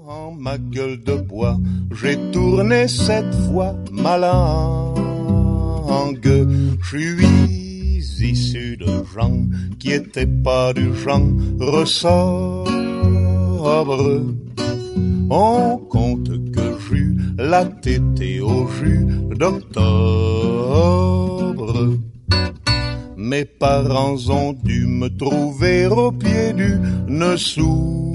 Dans ma gueule de bois, j'ai tourné cette fois ma langue. Je suis issu de gens qui étaient pas du genre sobre. On compte que j'eus la tétée au jus d'octobre. Mes parents ont dû me trouver au pied d'une source.